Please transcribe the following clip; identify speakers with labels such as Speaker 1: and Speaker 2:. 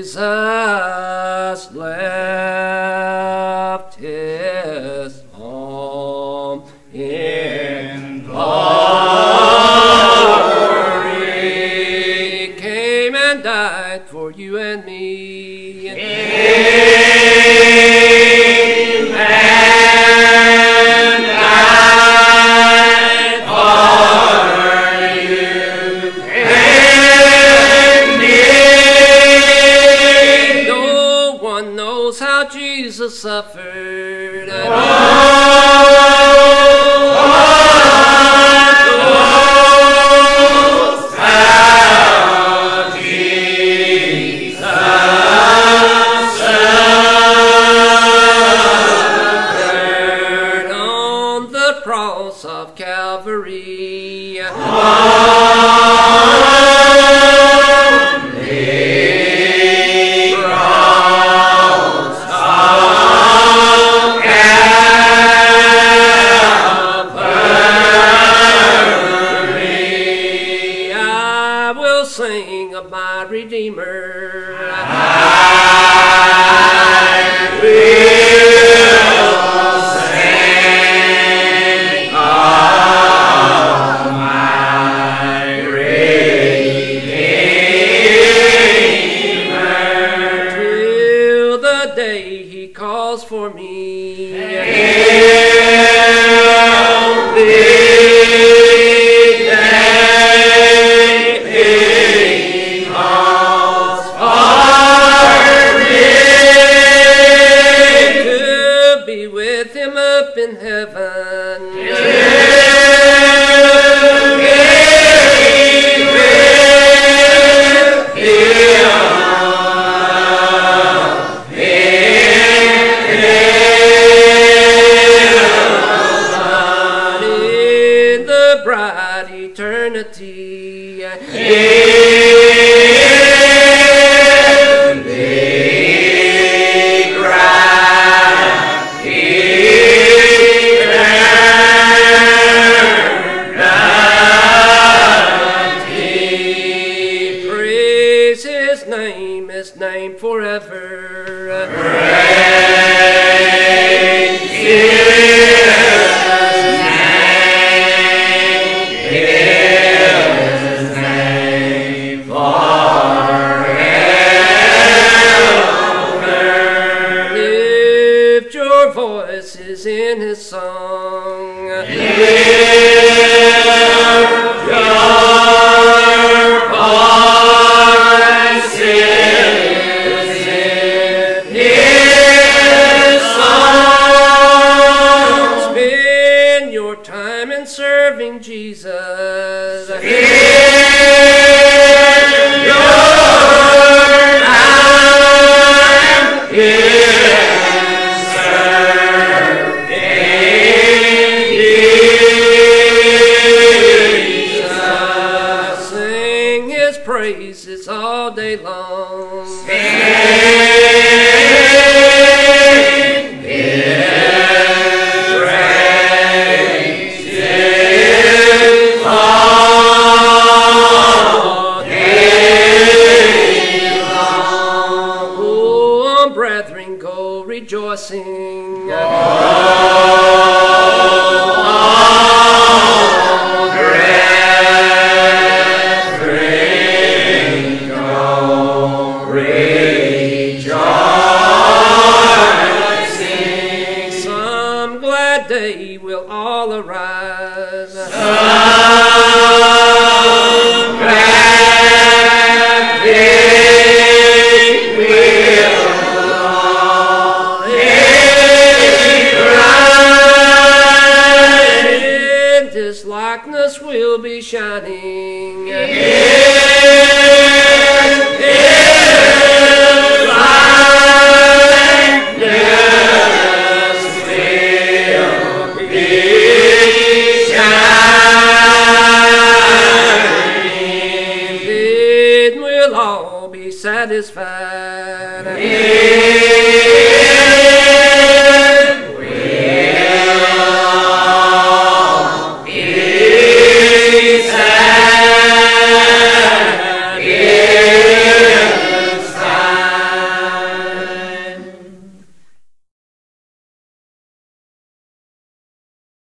Speaker 1: Jesus left his home in glory, came and died for you and me. Jesus suffered. Jesus suffered on the cross of Calvary. Sing of my Redeemer. I will sing of my Redeemer till the day he calls for me. Till the in heaven, in the bright eternity, his name forever. Praise his name forever. Lift your voices in his song. Lift your time in serving Jesus. Spend your time in serving Jesus. Sing his praises all day long. Brethren, go rejoicing. Brethren, go rejoicing. Some glad day will all arise. Some glad day will his likeness will be shining. His likeness will be shining. Then we'll all be satisfied.